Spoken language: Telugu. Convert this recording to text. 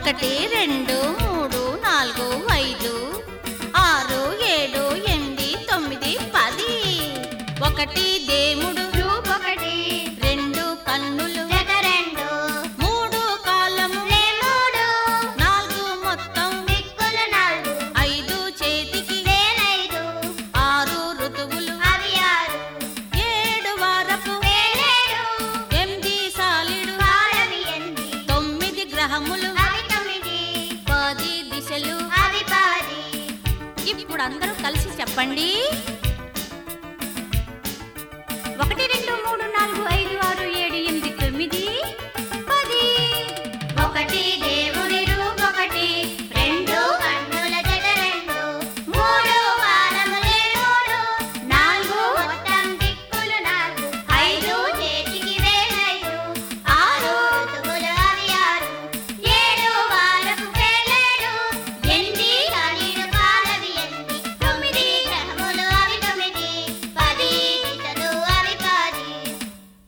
1 2 3 4 5 6 7 8 9 10 1 దేవుడు రూపొకటి 2 కన్నులు జత 2 3 కాలము 3 4 మొత్తం దిక్కులు 4 5 చేతికి 5 6 ఋతువులు అవి 6 7 వారపు 7 8 సాలిడు కాలవి 8 9 గ్రహములు అవి 9 10 దిశలు అవి 10 ఇప్పుడు అందరూ కలిసి చెప్పండి.